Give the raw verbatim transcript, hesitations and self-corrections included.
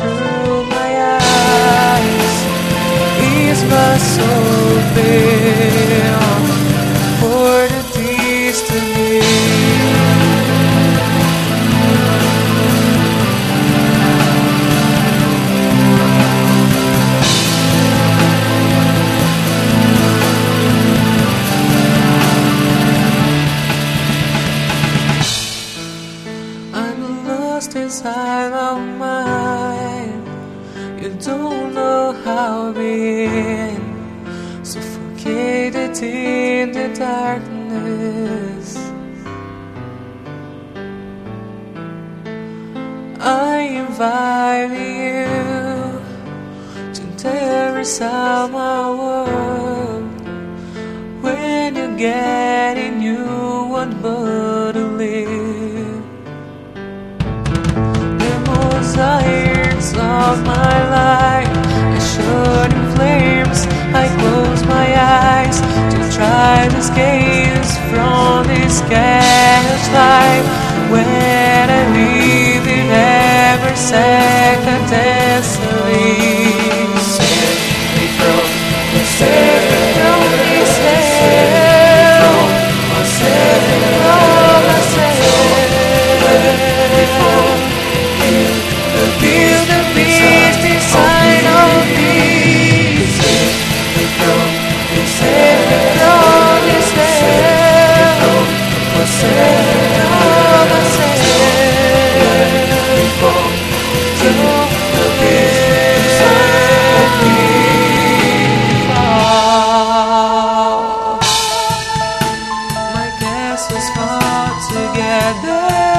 through my eyes is my soul built for the destiny. Inside of mine, you don't know how I've been suffocated in the darkness. I invite you to terrace out my world. When you get in, you want but to live. Desires of my life I shut in flames. I close my eyes to try to escape from this chaos life. When I live in every second destiny, save me from, save me from this hell, save me from myself. Feel the beast inside of me. Save me from, save me from this hell. Save me from myself. Don't believe inside me. My castles fall together.